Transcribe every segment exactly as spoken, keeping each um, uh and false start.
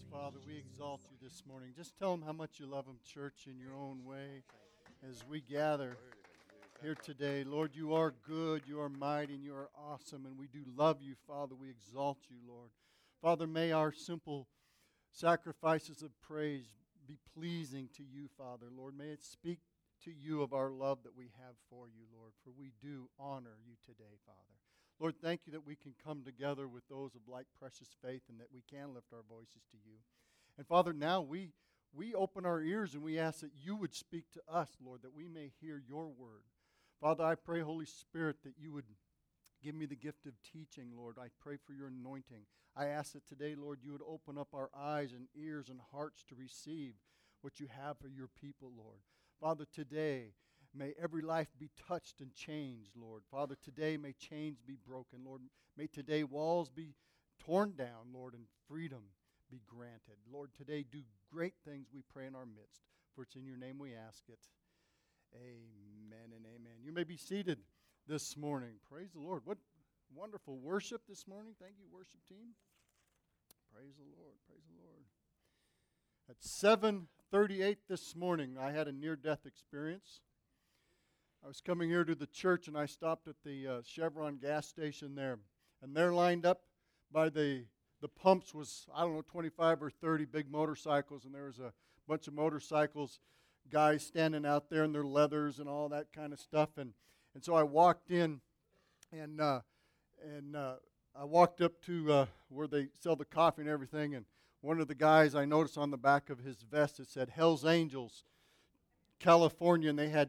Father, we exalt you this morning. Just tell them how much you love them, church, in your own way as we gather here today. Lord, you are good, you are mighty, and you are awesome, and we do love you, Father. We exalt you, Lord. Father, may our simple sacrifices of praise be pleasing to you, Father. Lord, may it speak to you of our love that we have for you, Lord, for we do honor you today, Father. Lord, thank you that we can come together with those of like precious faith and that we can lift our voices to you. And Father, now we we open our ears and we ask that you would speak to us, Lord, that we may hear your word. Father, I pray, Holy Spirit, that you would give me the gift of teaching, Lord. I pray for your anointing. I ask that today, Lord, you would open up our eyes and ears and hearts to receive what you have for your people, Lord. Father, today, may every life be touched and changed, Lord. Father, today may chains be broken, Lord. May today walls be torn down, Lord, and freedom be granted. Lord, today do great things, we pray, in our midst. For it's in your name we ask it. Amen and amen. You may be seated this morning. Praise the Lord. What wonderful worship this morning. Thank you, worship team. Praise the Lord. Praise the Lord. At seven thirty-eight this morning, I had a near-death experience. I was coming here to the church, and I stopped at the uh, Chevron gas station there. And there lined up by the, the pumps was, I don't know, twenty-five or thirty big motorcycles, and there was a bunch of motorcycles, guys standing out there in their leathers and all that kind of stuff. And, and so I walked in, and uh, and uh, I walked up to uh, where they sell the coffee and everything, and one of the guys, I noticed on the back of his vest, it said Hell's Angels, California, and they had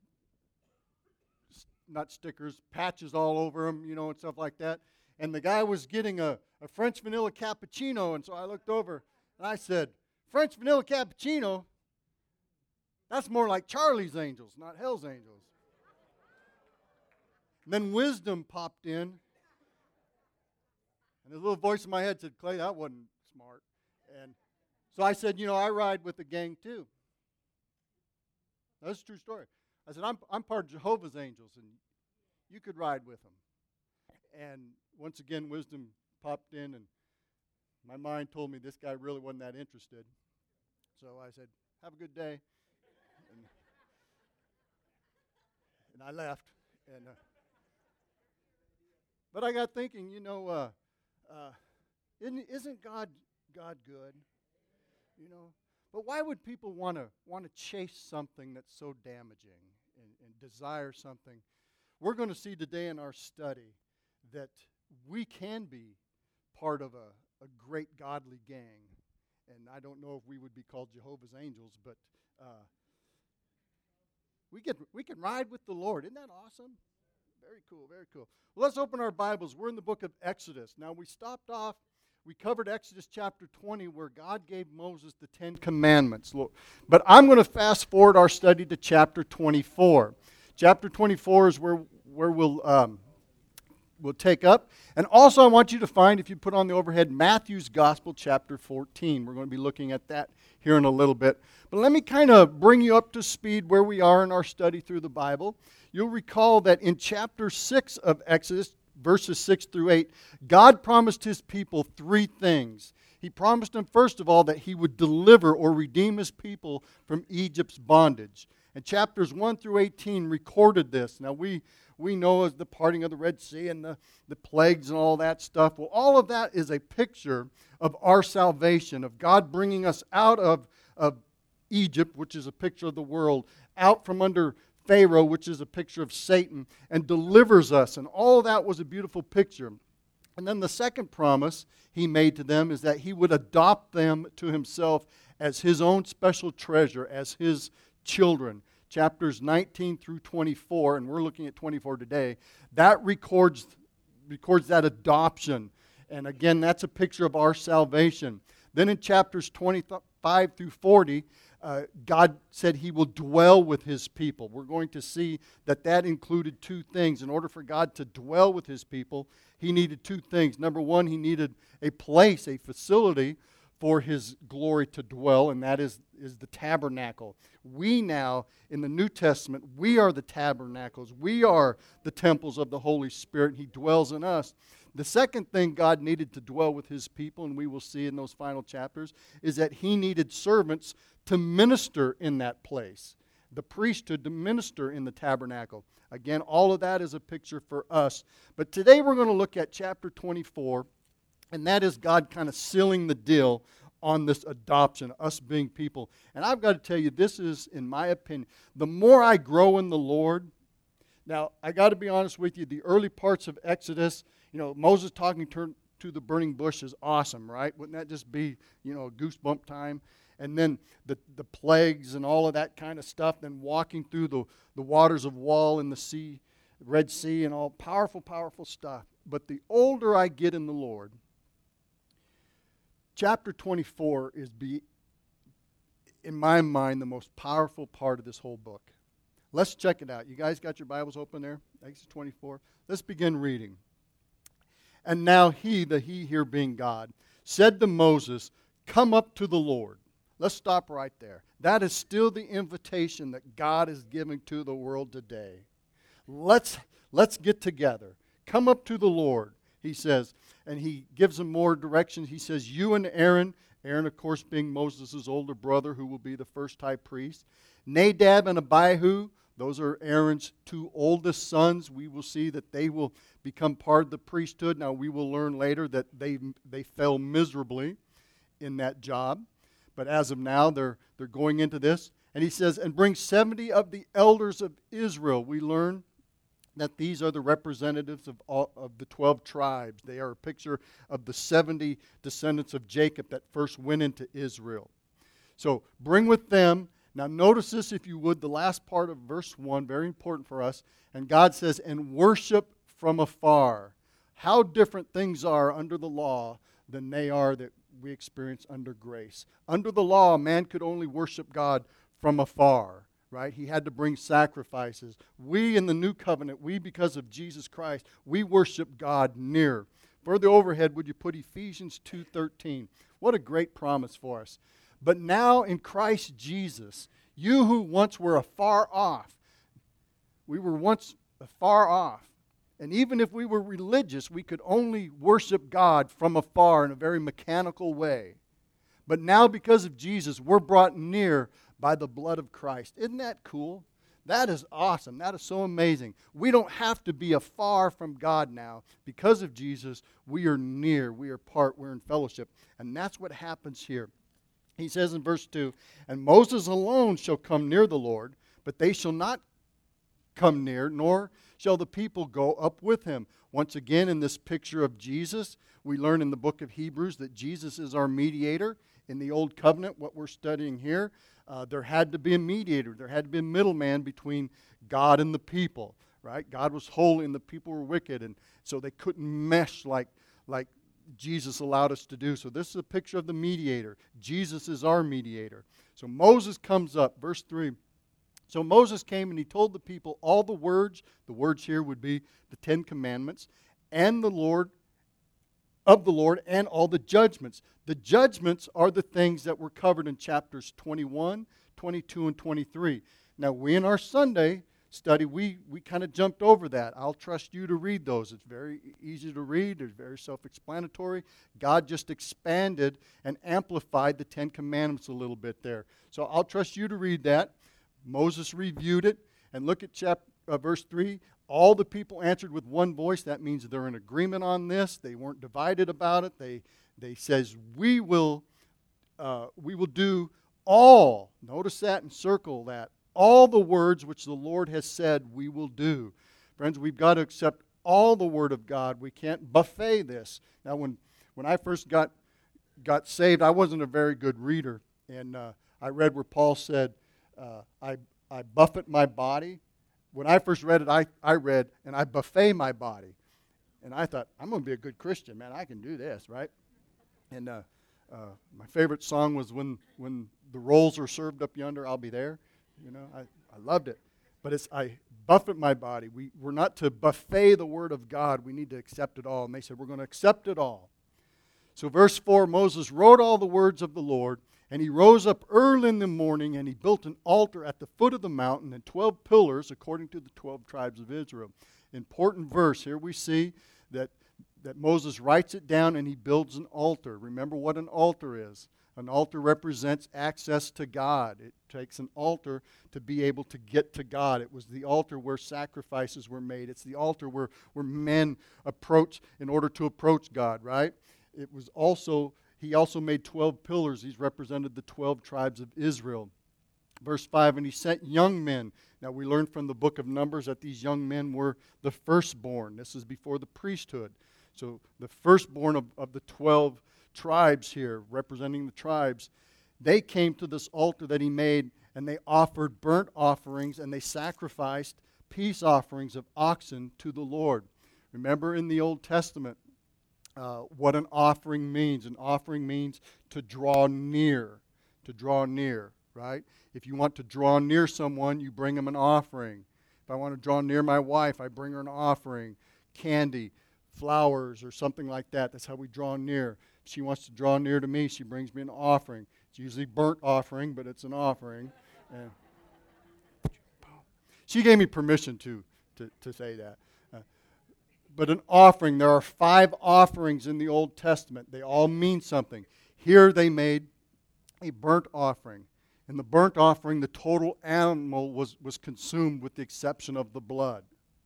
not stickers, patches all over them, you know, and stuff like that. And the guy was getting a, a French vanilla cappuccino, and so I looked over, and I said, French vanilla cappuccino? That's more like Charlie's Angels, not Hell's Angels. And then wisdom popped in, and the little voice in my head said, Clay, that wasn't smart. And so I said, you know, I ride with the gang too. That's a true story. I said, I'm I'm part of Jehovah's Angels, and you could ride with them. And once again, wisdom popped in, and my mind told me this guy really wasn't that interested. So I said, have a good day. And, and I left. And uh, But I got thinking, you know, uh, uh, isn't, isn't God God good? You know? But why would people want to want to chase something that's so damaging and, and desire something? We're going to see today in our study that we can be part of a, a great godly gang. And I don't know if we would be called Jehovah's Angels, but uh, we can we can ride with the Lord. Isn't that awesome? Very cool, very cool. Well, let's open our Bibles. We're in the book of Exodus. Now, we stopped off. We covered Exodus chapter twenty where God gave Moses the Ten Commandments. But I'm going to fast forward our study to chapter twenty-four. Chapter twenty-four is where, where we'll, um, we'll take up. And also I want you to find, if you put on the overhead, Matthew's Gospel chapter fourteen. We're going to be looking at that here in a little bit. But let me kind of bring you up to speed where we are in our study through the Bible. You'll recall that in chapter six of Exodus, verses six through eight, God promised His people three things. He promised them, first of all, that He would deliver or redeem His people from Egypt's bondage. And chapters one through eighteen recorded this. Now, we, we know as the parting of the Red Sea and the, the plagues and all that stuff. Well, all of that is a picture of our salvation, of God bringing us out of, of Egypt, which is a picture of the world, out from under Pharaoh, which is a picture of Satan, and delivers us. And all that was a beautiful picture. And then the second promise He made to them is that He would adopt them to Himself as His own special treasure, as His children. Chapters nineteen through twenty-four, and we're looking at twenty-four today, that records, records that adoption. And again, that's a picture of our salvation. Then in chapters twenty-five through forty, Uh, God said He will dwell with His people. We're going to see that that included two things. In order for God to dwell with His people, He needed two things. Number one, He needed a place, a facility for His glory to dwell, and that is, is the tabernacle. We now, in the New Testament, we are the tabernacles. We are the temples of the Holy Spirit. He dwells in us. The second thing God needed to dwell with his people, and we will see in those final chapters, is that he needed servants to minister in that place. The priesthood to minister in the tabernacle. Again, all of that is a picture for us. But today we're going to look at chapter twenty-four, and that is God kind of sealing the deal on this adoption, us being people. And I've got to tell you, this is, in my opinion, the more I grow in the Lord. Now, I got to be honest with you, the early parts of Exodus, you know, Moses talking to, to the burning bush is awesome, right? Wouldn't that just be, you know, a goosebump time? And then the, the plagues and all of that kind of stuff, then walking through the, the waters of Wall in the sea, Red Sea, and all powerful, powerful stuff. But the older I get in the Lord, chapter twenty-four is, be, in my mind, the most powerful part of this whole book. Let's check it out. You guys got your Bibles open there? Exodus twenty-four. Let's begin reading. And now he, the he here being God, said to Moses, "Come up to the Lord." Let's stop right there. That is still the invitation that God is giving to the world today. Let's, let's get together. Come up to the Lord, he says. And he gives them more directions. He says, you and Aaron, Aaron, of course, being Moses' older brother, who will be the first high priest. Nadab and Abihu, those are Aaron's two oldest sons. We will see that they will become part of the priesthood. Now, we will learn later that they, they fell miserably in that job. But as of now, they're, they're going into this. And he says, and bring seventy of the elders of Israel. We learn that these are the representatives of, all, of the twelve tribes. They are a picture of the seventy descendants of Jacob that first went into Israel. So bring with them. Now notice this, if you would, the last part of verse one, very important for us. And God says, and worship from afar. How different things are under the law than they are that we experience under grace. Under the law, man could only worship God from afar, right? He had to bring sacrifices. We in the new covenant, we because of Jesus Christ, we worship God near. For the overhead, would you put Ephesians two thirteen? What a great promise for us. But now in Christ Jesus, you who once were afar off, we were once afar off. And even if we were religious, we could only worship God from afar in a very mechanical way. But now because of Jesus, we're brought near by the blood of Christ. Isn't that cool? That is awesome. That is so amazing. We don't have to be afar from God now. Because of Jesus, we are near. We are part. We're in fellowship. And that's what happens here. He says in verse two, and Moses alone shall come near the Lord, but they shall not come near, nor shall the people go up with him. Once again, in this picture of Jesus, we learn in the book of Hebrews that Jesus is our mediator. In the Old Covenant, what we're studying here, uh, there had to be a mediator. There had to be a middleman between God and the people, right? God was holy and the people were wicked, and so they couldn't mesh like, like Jesus allowed us to do. So this is a picture of the mediator. Jesus is our mediator. So Moses comes up, verse three. So Moses came and he told the people all the words, the words here would be the Ten Commandments, and the Lord, of the Lord, and all the judgments. The judgments are the things that were covered in chapters twenty-one, twenty-two, and twenty-three. Now, we in our Sunday study, we, we kind of jumped over that. I'll trust you to read those. It's very easy to read. It's very self-explanatory. God just expanded and amplified the Ten Commandments a little bit there. So I'll trust you to read that. Moses reviewed it, and look at chapter, uh, verse three. All the people answered with one voice. That means they're in agreement on this. They weren't divided about it. They they says, we will, uh, we will do all, notice that and circle that, all the words which the Lord has said we will do. Friends, we've got to accept all the Word of God. We can't buffet this. Now, when, when I first got, got saved, I wasn't a very good reader, and uh, I read where Paul said, Uh, I, I buffet my body. When I first read it, I, I read, and I buffet my body. And I thought, I'm going to be a good Christian, man. I can do this, right? And uh, uh, my favorite song was when when the rolls are served up yonder, I'll be there. You know, I, I loved it. But it's I buffet my body. We, we're not to buffet the Word of God. We need to accept it all. And they said, we're going to accept it all. So verse four, Moses wrote all the words of the Lord, and he rose up early in the morning, and he built an altar at the foot of the mountain and twelve pillars according to the twelve tribes of Israel. Important verse. Here we see that that Moses writes it down and he builds an altar. Remember what an altar is. An altar represents access to God. It takes an altar to be able to get to God. It was the altar where sacrifices were made. It's the altar where, where men approach in order to approach God, right? It was also, he also made twelve pillars. These represented the twelve tribes of Israel. Verse five, and he sent young men. Now we learn from the book of Numbers that these young men were the firstborn. This is before the priesthood. So the firstborn of, of the twelve tribes here, representing the tribes, they came to this altar that he made, and they offered burnt offerings, and they sacrificed peace offerings of oxen to the Lord. Remember in the Old Testament uh, what an offering means. An offering means to draw near, to draw near, right? If you want to draw near someone, you bring them an offering. If I want to draw near my wife, I bring her an offering, candy, flowers, or something like that. That's how we draw near. If she wants to draw near to me, she brings me an offering. It's usually burnt offering, but it's an offering. And she gave me permission to, to, to say that. Uh, but an offering, there are five offerings in the Old Testament. They all mean something. Here they made a burnt offering. In the burnt offering, the total animal was, was consumed with the exception of the blood.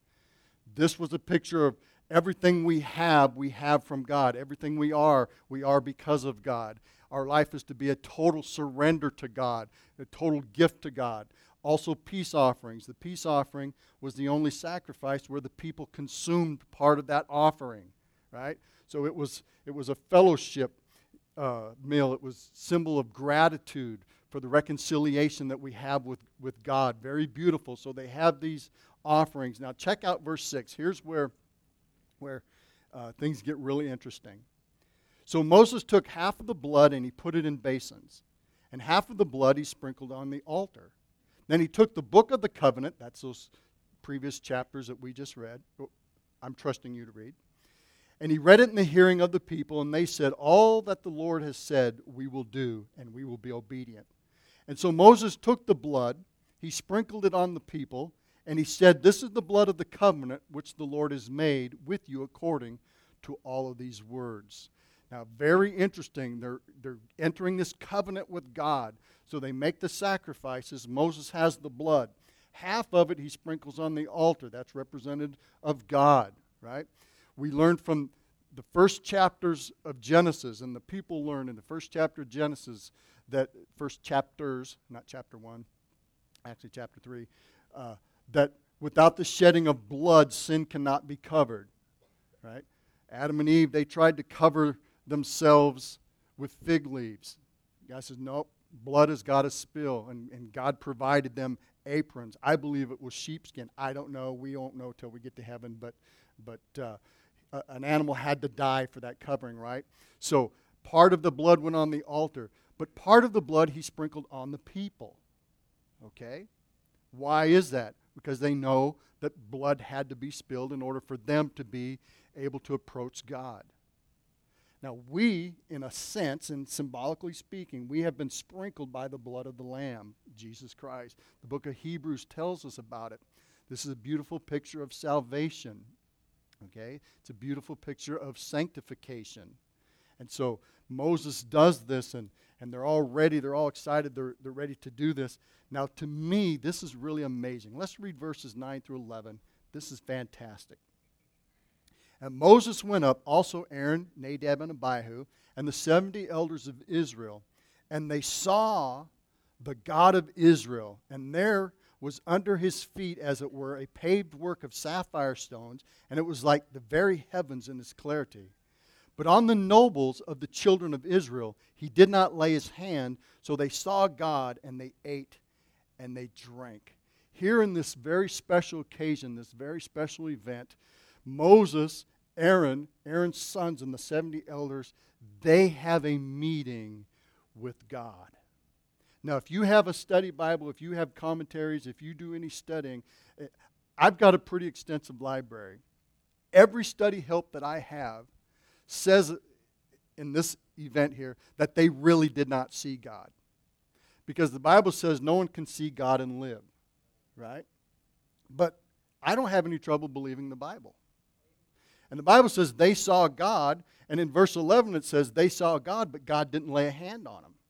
This was a picture of everything we have, we have from God. Everything we are, we are because of God. Our life is to be a total surrender to God, a total gift to God. Also, peace offerings. The peace offering was the only sacrifice where the people consumed part of that offering, right? So it was it was a fellowship uh, meal. It was a symbol of gratitude for the reconciliation that we have with, with God. Very beautiful. So they have these offerings. Now check out verse six. Here's where, where uh, things get really interesting. So Moses took half of the blood and he put it in basins, and half of the blood he sprinkled on the altar. Then he took the book of the covenant, that's those previous chapters that we just read, I'm trusting you to read, and he read it in the hearing of the people, and they said, all that the Lord has said we will do, and we will be obedient. And so Moses took the blood, he sprinkled it on the people, and he said, this is the blood of the covenant which the Lord has made with you according to all of these words. Now, very interesting. They're, they're entering this covenant with God. So they make the sacrifices. Moses has the blood. Half of it he sprinkles on the altar. That's representative of God, right? We learned from the first chapters of Genesis, and the people learned in the first chapter of Genesis, that first chapters, not chapter one, actually chapter three, uh, that without the shedding of blood, sin cannot be covered, right? Adam and Eve, they tried to cover themselves with fig leaves. God says, nope, blood has got to spill, and, and God provided them aprons. I believe it was sheepskin. I don't know. We won't know till we get to heaven, but but uh, a, an animal had to die for that covering, right? So part of the blood went on the altar, but part of the blood he sprinkled on the people, okay? Why is that? Because they know that blood had to be spilled in order for them to be able to approach God. Now, we, in a sense, and symbolically speaking, we have been sprinkled by the blood of the Lamb, Jesus Christ. The book of Hebrews tells us about it. This is a beautiful picture of salvation, okay? It's a beautiful picture of sanctification. And so Moses does this, and, and they're all ready. They're all excited. They're, they're ready to do this. Now, to me, this is really amazing. Let's read verses nine through eleven. This is fantastic. And Moses went up, also Aaron, Nadab, and Abihu, and the seventy elders of Israel, and they saw the God of Israel, and there was under his feet, as it were, a paved work of sapphire stones, and it was like the very heavens in its clarity. But on the nobles of the children of Israel he did not lay his hand, so they saw God, and they ate, and they drank. Here in this very special occasion, this very special event, Moses, Aaron, Aaron's sons, and the seventy elders, they have a meeting with God. Now, if you have a study Bible, if you have commentaries, if you do any studying, I've got a pretty extensive library. Every study help that I have says in this event here that they really did not see God. Because the Bible says no one can see God and live, right? But I don't have any trouble believing the Bible. And the Bible says they saw God, and in verse eleven it says they saw God, but God didn't lay a hand on them.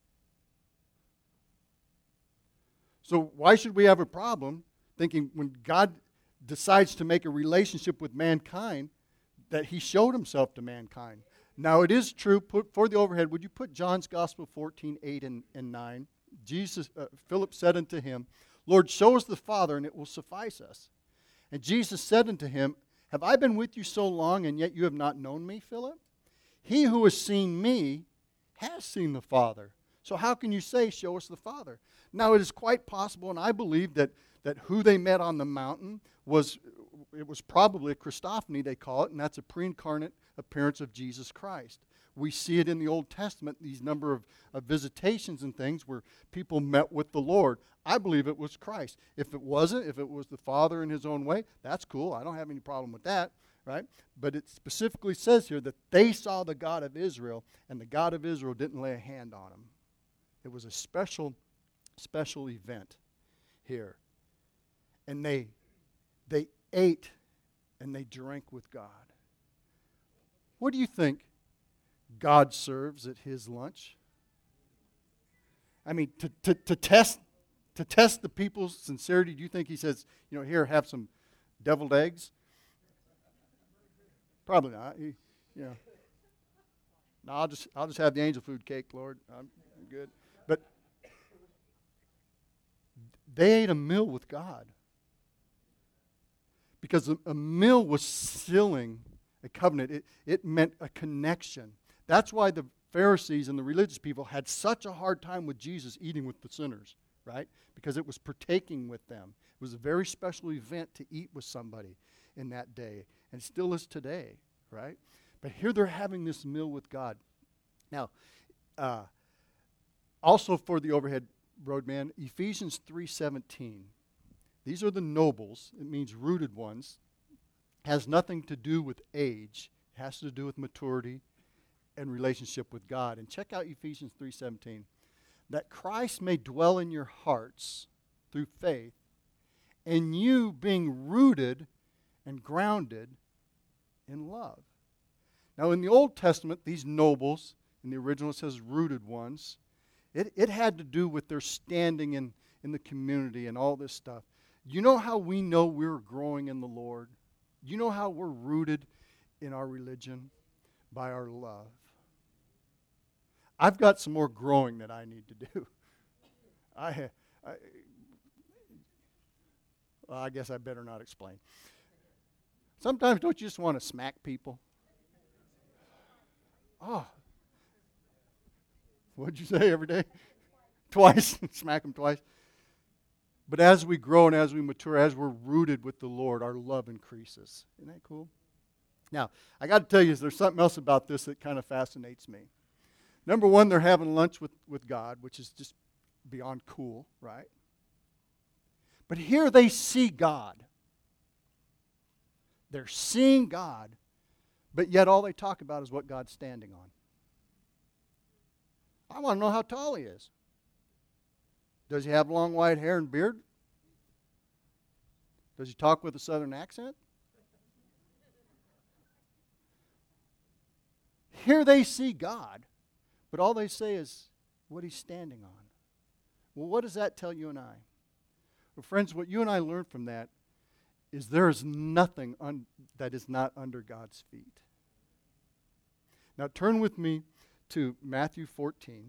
So why should we have a problem thinking when God decides to make a relationship with mankind that he showed himself to mankind? Now it is true, put, for the overhead, would you put John's Gospel fourteen, eight and, and nine? Jesus, uh, Philip said unto him, Lord, show us the Father, and it will suffice us. And Jesus said unto him, have I been with you so long, and yet you have not known me, Philip? He who has seen me has seen the Father. So how can you say, show us the Father? Now it is quite possible, and I believe that, that who they met on the mountain was, it was probably a Christophany, they call it, and that's a pre-incarnate appearance of Jesus Christ. We see it in the Old Testament, these number of, of visitations and things where people met with the Lord. I believe it was Christ. If it wasn't, if it was the Father in his own way, that's cool. I don't have any problem with that, right? But it specifically says here that they saw the God of Israel, and the God of Israel didn't lay a hand on him. It was a special, special event here. And they, they ate and they drank with God. What do you think God serves at his lunch? I mean, to, to, to test to test the people's sincerity, do you think he says, you know, here, have some deviled eggs? Probably not. He, you know, no, I'll just I'll just have the angel food cake, Lord. I'm, I'm good. But they ate a meal with God because a, a meal was sealing a covenant. It, it meant a connection. That's why the Pharisees and the religious people had such a hard time with Jesus eating with the sinners, right? Because it was partaking with them. It was a very special event to eat with somebody in that day, and it still is today, right? But here they're having this meal with God. Now, uh, also for the overhead roadman, Ephesians three seventeen. These are the nobles. It means rooted ones. Has nothing to do with age. It has to do with maturity and relationship with God. And check out Ephesians three seventeen. That Christ may dwell in your hearts through faith, and you being rooted and grounded in love. Now in the Old Testament, these nobles, in the original it says rooted ones, it, it had to do with their standing in, in the community and all this stuff. You know how we know we're growing in the Lord? You know how we're rooted in our religion? By our love. I've got some more growing that I need to do. I, I, well, I guess I better not explain. Sometimes don't you just want to smack people? Oh. What'd you say every day? Twice. Smack them twice. But as we grow and as we mature, as we're rooted with the Lord, our love increases. Isn't that cool? Now, I got to tell you, there's something else about this that kind of fascinates me. Number one, they're having lunch with, with God, which is just beyond cool, right? But here they see God. They're seeing God, but yet all they talk about is what God's standing on. I want to know how tall he is. Does he have long white hair and beard? Does he talk with a southern accent? Here they see God, but all they say is what he's standing on. Well, what does that tell you and I? Well, friends, what you and I learn from that is there is nothing un- that is not under God's feet. Now turn with me to Matthew fourteen.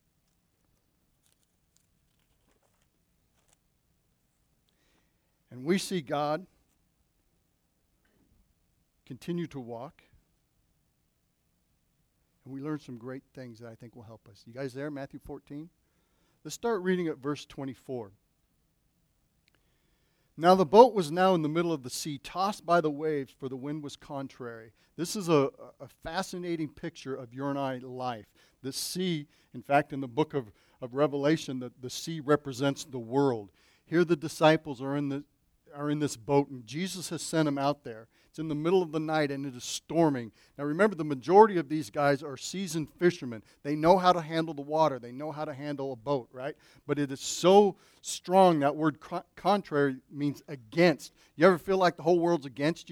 And we see God continue to walk. And we learn some great things that I think will help us. You guys there, Matthew fourteen? Let's start reading at verse twenty-four. Now the boat was now in the middle of the sea, tossed by the waves, for the wind was contrary. This is a, a fascinating picture of your and I life. The sea, in fact, in the book of, of Revelation, the, the sea represents the world. Here the disciples are in the are in this boat, and Jesus has sent them out there. It's in the middle of the night, and it is storming. Now remember, the majority of these guys are seasoned fishermen. They know how to handle the water. They know how to handle a boat, right? But it is so strong, that word co- contrary means against. You ever feel like the whole world's against you?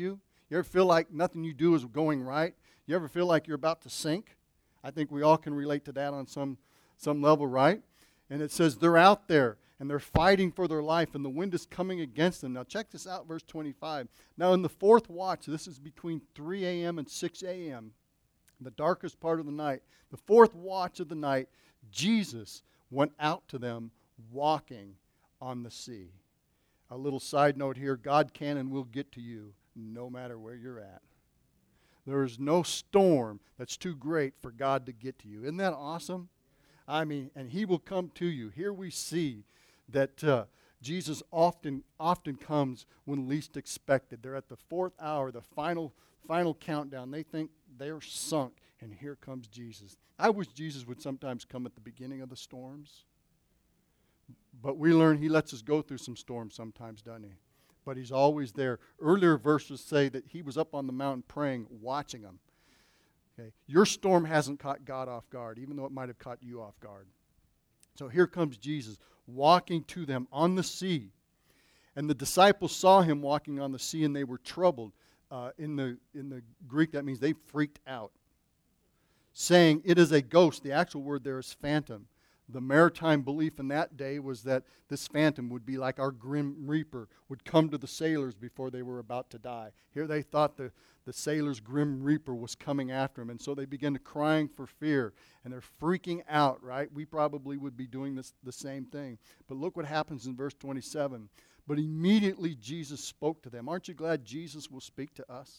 You ever feel like nothing you do is going right? You ever feel like you're about to sink? I think we all can relate to that on some, some level, right? And it says they're out there, and they're fighting for their life, and the wind is coming against them. Now check this out, verse twenty-five. Now in the fourth watch, this is between three a.m. and six a.m., the darkest part of the night, the fourth watch of the night, Jesus went out to them walking on the sea. A little side note here, God can and will get to you no matter where you're at. There is no storm that's too great for God to get to you. Isn't that awesome? I mean, and He will come to you. Here we see that uh, Jesus often often comes when least expected. They're at the fourth hour, the final final countdown. They think they're sunk, and here comes Jesus. I wish Jesus would sometimes come at the beginning of the storms. But we learn He lets us go through some storms sometimes, doesn't He? But He's always there. Earlier verses say that He was up on the mountain praying, watching them. Okay? Your storm hasn't caught God off guard, even though it might have caught you off guard. So here comes Jesus walking to them on the sea. And the disciples saw Him walking on the sea, and they were troubled. Uh, in the in the Greek, that means they freaked out, saying, "It is a ghost." The actual word there is phantom. The maritime belief in that day was that this phantom would be like our grim reaper, would come to the sailors before they were about to die. Here they thought the, the sailors' grim reaper was coming after them, and so they began to crying for fear, and they're freaking out, right? We probably would be doing this the same thing. But look what happens in verse twenty-seven. But immediately Jesus spoke to them. Aren't you glad Jesus will speak to us?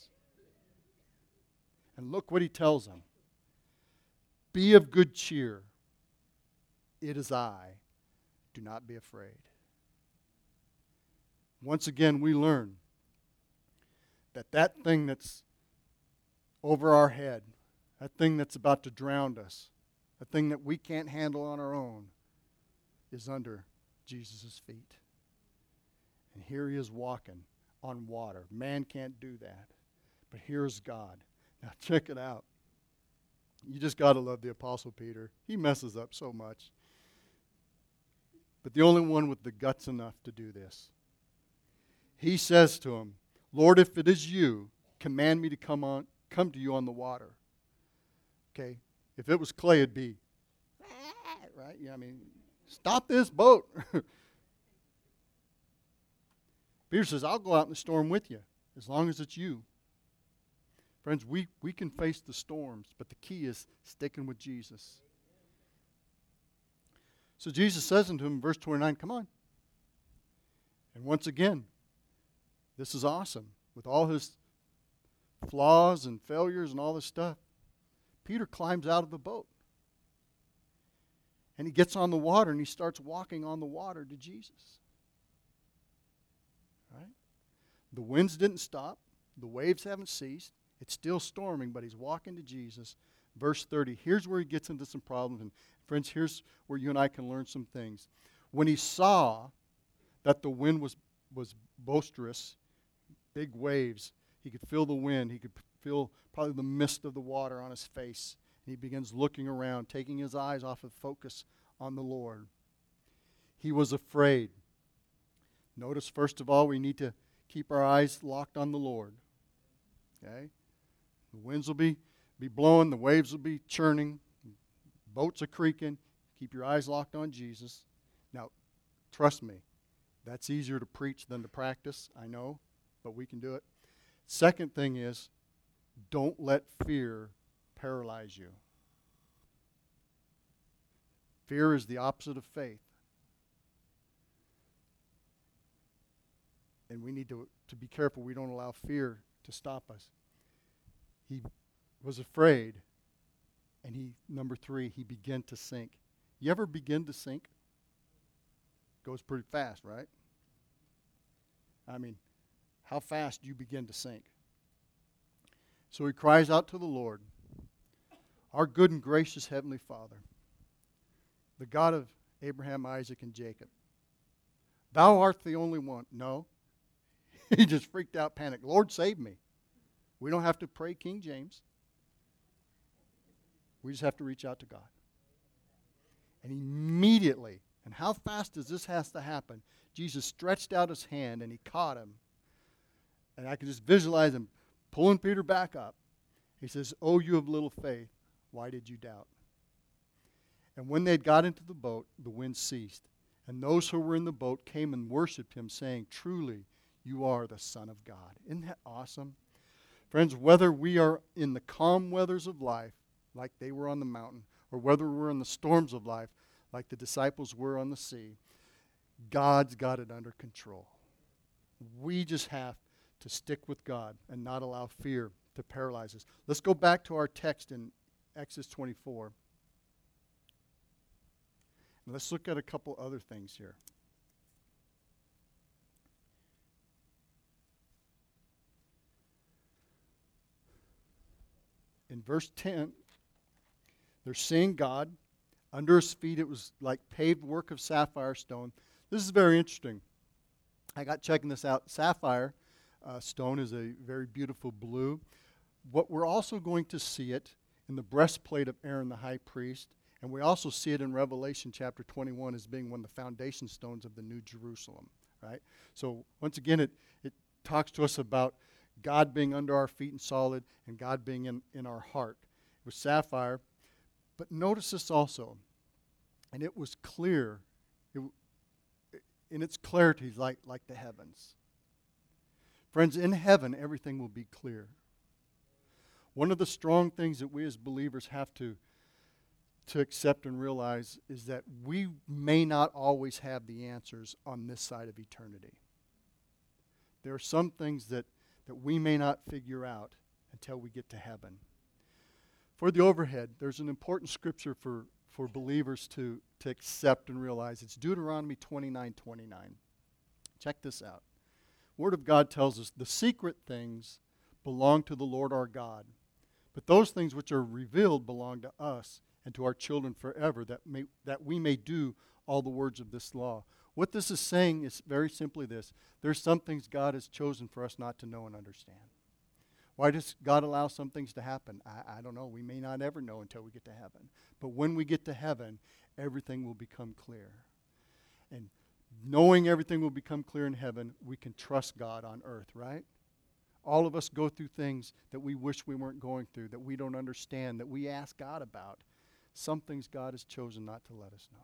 And look what He tells them. Be of good cheer. It is I. Do not be afraid. Once again, we learn that that thing that's over our head, that thing that's about to drown us, that thing that we can't handle on our own, is under Jesus' feet. And here He is walking on water. Man can't do that. But here's God. Now check it out. You just got to love the Apostle Peter. He messes up so much. But the only one with the guts enough to do this. He says to him, "Lord, if it is you, command me to come on, come to you on the water." Okay? If it was clay, it'd be, right? Yeah, I mean, stop this boat. Peter says, "I'll go out in the storm with you, as long as it's you." Friends, we, we can face the storms, but the key is sticking with Jesus. So Jesus says unto him in verse twenty-nine, "Come on." And once again, this is awesome. With all his flaws and failures and all this stuff, Peter climbs out of the boat. And he gets on the water and he starts walking on the water to Jesus. Right? The winds didn't stop. The waves haven't ceased. It's still storming, but he's walking to Jesus. Verse thirty, here's where he gets into some problems. And friends, here's where you and I can learn some things. When he saw that the wind was, was boisterous, big waves, he could feel the wind. He could feel probably the mist of the water on his face. And he begins looking around, taking his eyes off of focus on the Lord. He was afraid. Notice, first of all, we need to keep our eyes locked on the Lord. Okay? The winds will be, be blowing, the waves will be churning, boats are creaking. Keep your eyes locked on Jesus. Now, trust me, that's easier to preach than to practice, I know, but we can do it. Second thing is, don't let fear paralyze you. Fear is the opposite of faith. And we need to, to be careful we don't allow fear to stop us. He was afraid, and he, number three, he began to sink. You ever begin to sink? Goes pretty fast, right? I mean, how fast do you begin to sink? So he cries out to the Lord, "Our good and gracious Heavenly Father, the God of Abraham, Isaac, and Jacob, Thou art the only one." No. He just freaked out, panicked. "Lord, save me." We don't have to pray King James. We just have to reach out to God. And immediately, and how fast does this has to happen? Jesus stretched out his hand and he caught him. And I can just visualize him pulling Peter back up. He says, "Oh, you of little faith, why did you doubt?" And when they had got into the boat, the wind ceased. And those who were in the boat came and worshipped him, saying, "Truly, you are the Son of God." Isn't that awesome? Friends, whether we are in the calm weathers of life, like they were on the mountain, or whether we're in the storms of life, like the disciples were on the sea, God's got it under control. We just have to stick with God and not allow fear to paralyze us. Let's go back to our text in Exodus twenty-four. And let's look at a couple other things here. In verse ten, they're seeing God. Under his feet it was like paved work of sapphire stone. This is very interesting. I got checking this out. Sapphire uh, stone is a very beautiful blue. What we're also going to see it in the breastplate of Aaron the high priest, and we also see it in Revelation chapter twenty-one as being one of the foundation stones of the New Jerusalem, right? So once again, it, it talks to us about God being under our feet and solid, and God being in, in our heart. It was sapphire. But notice this also, and it was clear, it, in its clarity, like, like the heavens. Friends, in heaven, everything will be clear. One of the strong things that we as believers have to, to accept and realize is that we may not always have the answers on this side of eternity. There are some things that, that we may not figure out until we get to heaven. For the overhead, there's an important scripture for, for believers to, to accept and realize. It's Deuteronomy twenty-nine twenty-nine. Check this out. Word of God tells us, "The secret things belong to the Lord our God, but those things which are revealed belong to us and to our children forever, that may, that we may do all the words of this law." What this is saying is very simply this. There's some things God has chosen for us not to know and understand. Why does God allow some things to happen? I, I don't know. We may not ever know until we get to heaven. But when we get to heaven, everything will become clear. And knowing everything will become clear in heaven, we can trust God on earth, right? All of us go through things that we wish we weren't going through, that we don't understand, that we ask God about. Some things God has chosen not to let us know.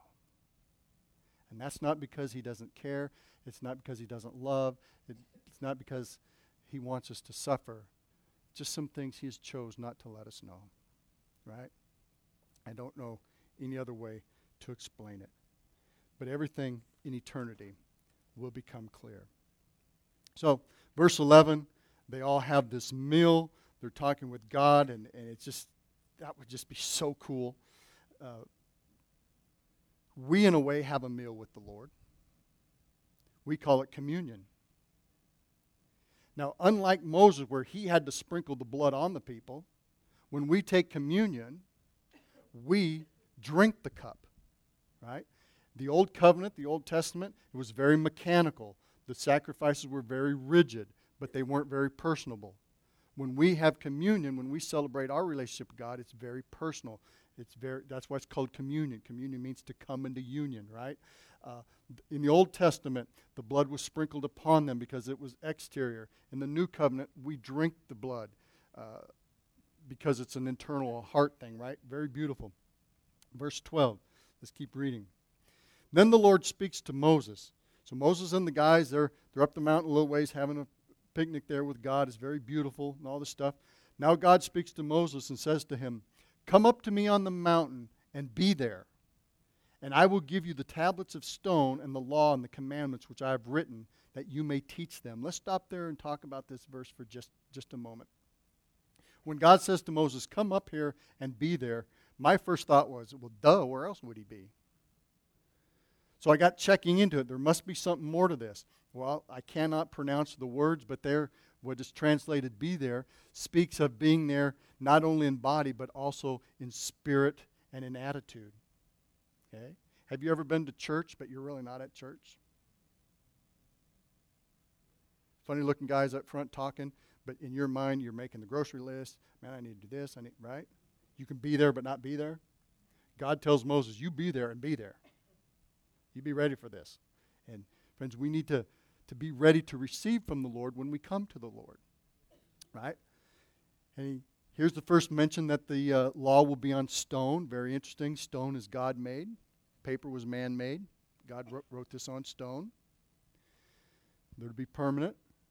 And that's not because he doesn't care. It's not because he doesn't love. It, it's not because he wants us to suffer. Just some things he has chose not to let us know, right? I don't know any other way to explain it. But everything in eternity will become clear. So, verse eleven, they all have this meal. They're talking with God, and, and it's just, that would just be so cool. Uh, we, in a way, have a meal with the Lord. We call it communion. Now, unlike Moses, where he had to sprinkle the blood on the people, when we take communion, we drink the cup, right? The Old Covenant, the Old Testament, it was very mechanical. The sacrifices were very rigid, but they weren't very personable. When we have communion, when we celebrate our relationship with God, it's very personal. It's very, that's why it's called communion. Communion means to come into union, right? Uh, in the Old Testament, the blood was sprinkled upon them because it was exterior. In the New Covenant, we drink the blood uh, because it's an internal heart thing, right? Very beautiful. Verse twelve. Let's keep reading. Then the Lord speaks to Moses. So Moses and the guys, they're, they're up the mountain a little ways having a picnic there with God. It's very beautiful and all this stuff. Now God speaks to Moses and says to him, "Come up to me on the mountain and be there. And I will give you the tablets of stone and the law and the commandments which I have written, that you may teach them." Let's stop there and talk about this verse for just, just a moment. When God says to Moses, "Come up here and be there," my first thought was, well, duh, where else would he be? So I got checking into it. There must be something more to this. Well, I cannot pronounce the words, but there, what is translated "be there," speaks of being there not only in body, but also in spirit and in attitude. Okay? Have you ever been to church, but you're really not at church? Funny looking guys up front talking, but in your mind you're making the grocery list. Man, I need to do this, I need, right? You can be there but not be there. God tells Moses, you be there and be there. You be ready for this. And friends, we need to, to be ready to receive from the Lord when we come to the Lord. Right? And he, here's the first mention that the uh, law will be on stone. Very interesting. Stone is God made. Paper was man made. God wrote, wrote this on stone. They're to be permanent.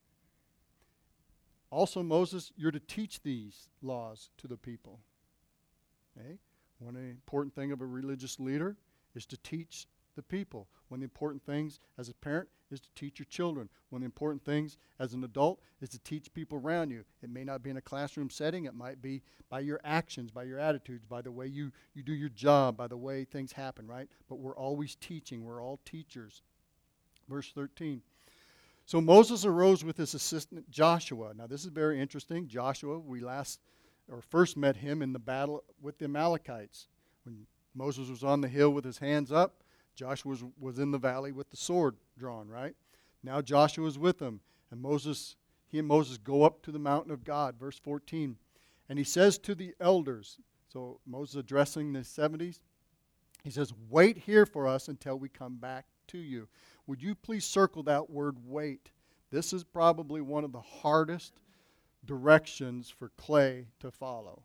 Also, Moses, you're to teach these laws to the people. Okay? One important thing of a religious leader is to teach the people. One of the important things as a parent is to teach your children. One of the important things as an adult is to teach people around you. It may not be in a classroom setting. It might be by your actions, by your attitudes, by the way you, you do your job, by the way things happen, right? But we're always teaching. We're all teachers. Verse thirteen. So Moses arose with his assistant Joshua. Now this is very interesting. Joshua, we last or first met him in the battle with the Amalekites. When Moses was on the hill with his hands up, Joshua was, was in the valley with the sword drawn, right? Now Joshua is with them. And Moses, he and Moses go up to the mountain of God. Verse fourteen. And he says to the elders, so Moses addressing the seventies, he says, wait here for us until we come back to you. Would you please circle that word wait? This is probably one of the hardest directions for Clay to follow.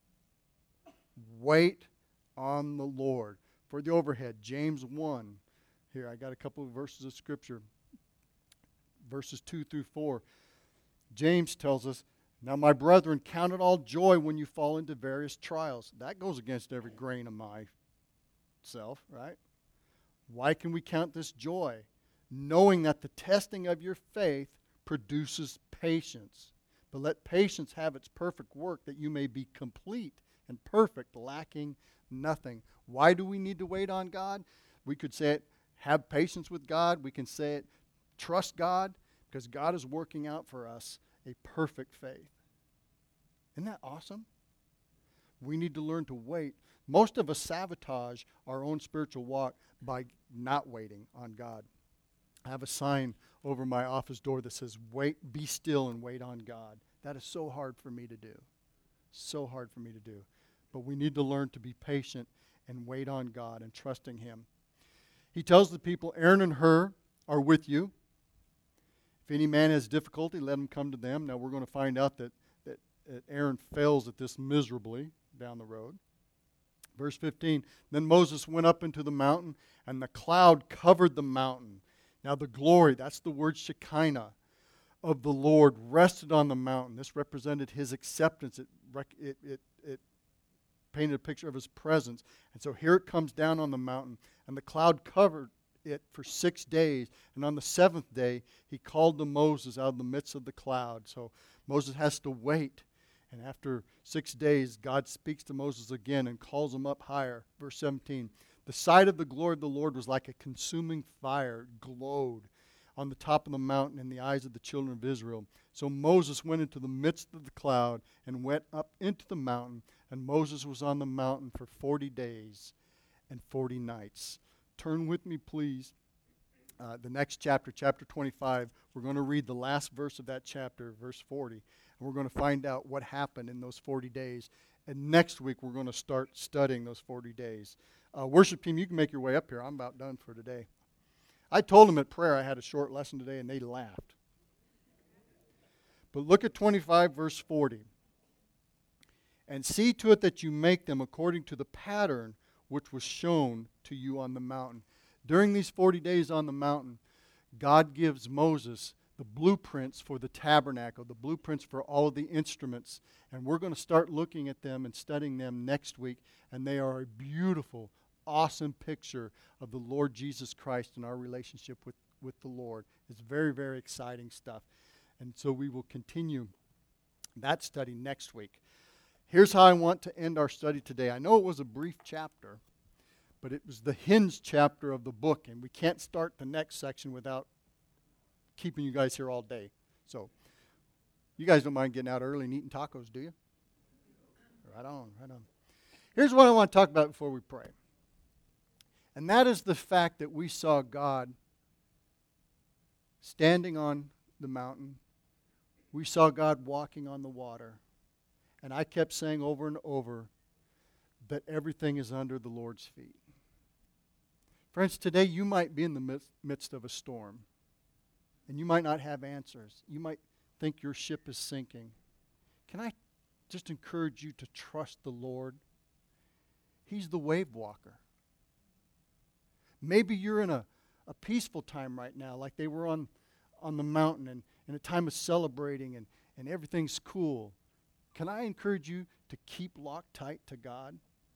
Wait on the Lord. For the overhead, James one. Here, I got a couple of verses of Scripture. Verses two through four. James tells us, now my brethren, count it all joy when you fall into various trials. That goes against every grain of myself, right? Why can we count this joy? Knowing that the testing of your faith produces patience. But let patience have its perfect work, that you may be complete and perfect, lacking nothing. Why do we need to wait on God? We could say it, have patience with God. We can say it, trust God, because God is working out for us a perfect faith. Isn't that awesome? We need to learn to wait. Most of us sabotage our own spiritual walk by not waiting on God. I have a sign over my office door that says, wait, be still and wait on God. That is so hard for me to do. So hard for me to do. But we need to learn to be patient and wait on God and trusting Him. He tells the people, Aaron and Hur are with you. If any man has difficulty, let him come to them. Now we're going to find out that, that, that Aaron fails at this miserably down the road. Verse fifteen, then Moses went up into the mountain, and the cloud covered the mountain. Now the glory, that's the word Shekinah, of the Lord rested on the mountain. This represented His acceptance. It, it, it, it painted a picture of His presence. And so here it comes down on the mountain, and the cloud covered it for six days. And on the seventh day, He called to Moses out of the midst of the cloud. So Moses has to wait. And after six days, God speaks to Moses again and calls him up higher. Verse seventeen, the sight of the glory of the Lord was like a consuming fire, glowed on the top of the mountain in the eyes of the children of Israel. So Moses went into the midst of the cloud and went up into the mountain, and Moses was on the mountain for forty days and forty nights. Turn with me, please. Uh, the next chapter, chapter twenty-five, we're going to read the last verse of that chapter, verse forty. And we're going to find out what happened in those forty days. And next week, we're going to start studying those forty days. Uh, worship team, you can make your way up here. I'm about done for today. I told them at prayer I had a short lesson today, and they laughed. But look at twenty-five, verse forty. And see to it that you make them according to the pattern which was shown to you on the mountain. During these forty days on the mountain, God gives Moses the blueprints for the tabernacle, the blueprints for all of the instruments. And we're going to start looking at them and studying them next week. And they are a beautiful, awesome picture of the Lord Jesus Christ and our relationship with, with the Lord. It's very, very exciting stuff. And so we will continue that study next week. Here's how I want to end our study today. I know it was a brief chapter, but it was the hinge chapter of the book. And we can't start the next section without keeping you guys here all day. So, you guys don't mind getting out early and eating tacos, do you? Right on, right on. Here's what I want to talk about before we pray. And that is the fact that we saw God standing on the mountain. We saw God walking on the water. And I kept saying over and over that everything is under the Lord's feet. Friends, today you might be in the midst, midst of a storm. And you might not have answers. You might think your ship is sinking. Can I just encourage you to trust the Lord. He's the wave walker. Maybe you're in a, a peaceful time right now, like they were on, on the mountain and in a time of celebrating and, and everything's cool. Can I encourage you to keep locked tight to God?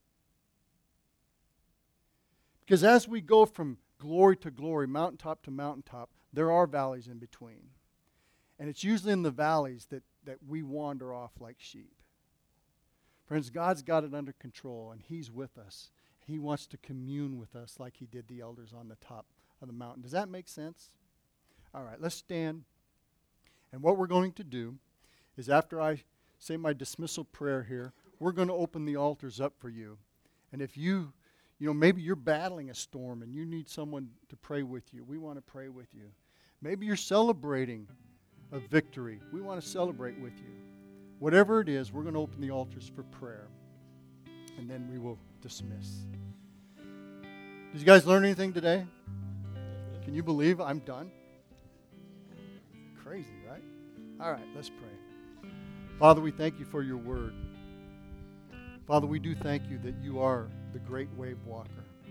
Because as we go from glory to glory, mountaintop to mountaintop, there are valleys in between. And it's usually in the valleys that, that we wander off like sheep. Friends, God's got it under control, and He's with us. He wants to commune with us like He did the elders on the top of the mountain. Does that make sense? All right, let's stand. And what we're going to do is after I say my dismissal prayer here, we're going to open the altars up for you. And if you, you know, maybe you're battling a storm and you need someone to pray with you, we want to pray with you. Maybe you're celebrating a victory. We want to celebrate with you. Whatever it is, we're going to open the altars for prayer. And then we will dismiss. Did you guys learn anything today? Can you believe I'm done? Crazy, right? All right, let's pray. Father, we thank you for your word. Father, we do thank you that you are the great wave walker.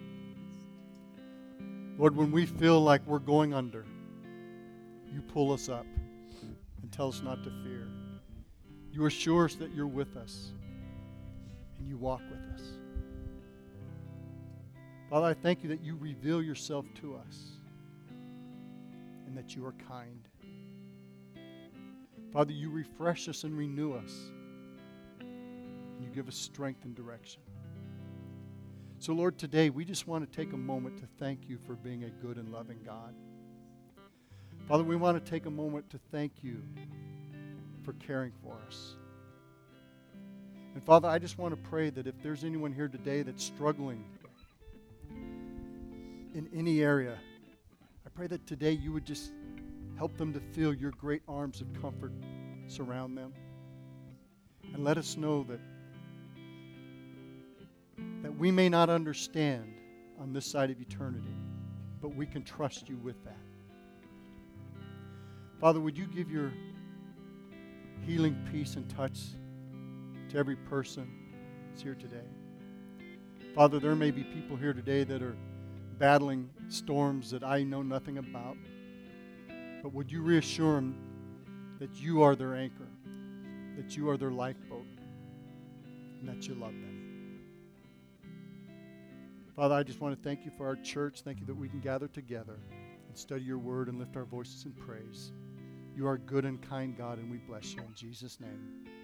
Lord, when we feel like we're going under, you pull us up and tell us not to fear. You assure us that you're with us and you walk with us. Father, I thank you that you reveal yourself to us and that you are kind. Father, you refresh us and renew us. And you give us strength and direction. So, Lord, today we just want to take a moment to thank you for being a good and loving God. Father, we want to take a moment to thank you for caring for us. And Father, I just want to pray that if there's anyone here today that's struggling in any area, I pray that today you would just help them to feel your great arms of comfort surround them. And let us know that, that we may not understand on this side of eternity, but we can trust you with that. Father, would you give your healing peace and touch to every person that's here today? Father, there may be people here today that are battling storms that I know nothing about. But would you reassure them that you are their anchor, that you are their lifeboat, and that you love them. Father, I just want to thank you for our church. Thank you that we can gather together and study your word and lift our voices in praise. You are a good and kind God, and we bless you in Jesus' name.